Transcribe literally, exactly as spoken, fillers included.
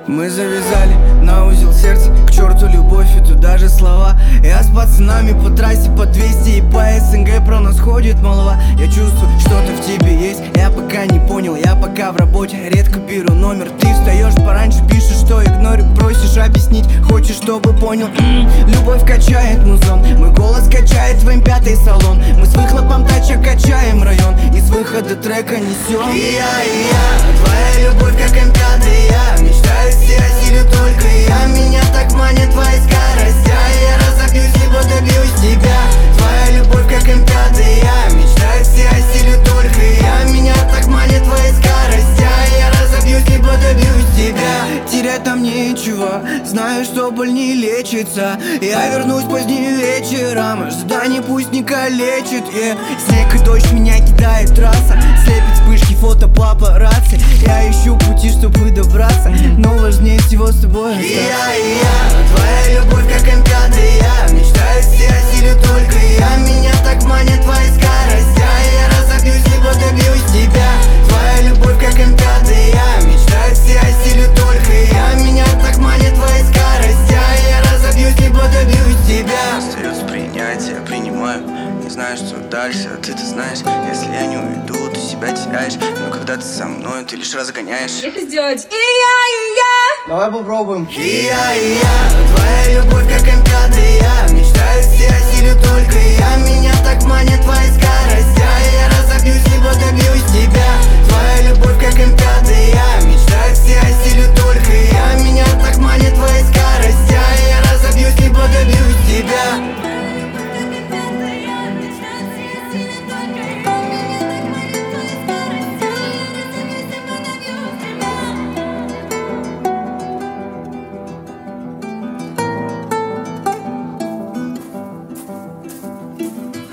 Мы завязали на узел сердце, к черту любовь и туда же слова. Я с пацанами по трассе по двести и по СНГ про нас ходит молва. Я чувствую, что-то в тебе есть, я пока не понял. Я пока в работе, редко беру номер. Ты встаешь пораньше, пишешь, что игнорю. Просишь объяснить, хочешь, чтобы понял. М-м, любовь качает музон, мой голос качает в эм пять салон. Мы с выхлопом тача качаем район, из выхода трека несем. И я, и я, твоя любовь как эм пять, я мечтаю все о силе только я. Меня так манит твоя скорость, а я разобьюсь, либо добьюсь тебя. Твоя любовь как эм пять, я мечтаю все о силе только я. Меня так манит твоя скорость, а я разобьюсь, либо добьюсь тебя. Терять там нечего, знаю, что боль не лечится. Я вернусь позднее вечером, ожидание пусть не калечит, yeah. Снег и дождь меня кидает трасса, слепит вспышки фото папарацци. Я ищу пути, чтобы добраться, но важнее всего с тобой остаться. И я, и я, твоя любовь как эм пять, я мечтаю все о силе только я. Меня так манит твоя скорость, а я разобьюсь, либо добьюсь тебя. Твоя любовь как эм пять, я мечтаю все о силе только я. Меня так манит твоя скорость, а я разобьюсь, либо добьюсь тебя. Остается принять, я принимаю. Не знаю, что дальше, а ты-то знаешь. Если я не уйду, ты себя теряешь. Но когда ты со мной, ты лишь разгоняешь. Это сделать. И я, и я. Давай попробуем. И я, и я, твоя любовь как эм пять, я мечтаю все о силе только я. Меня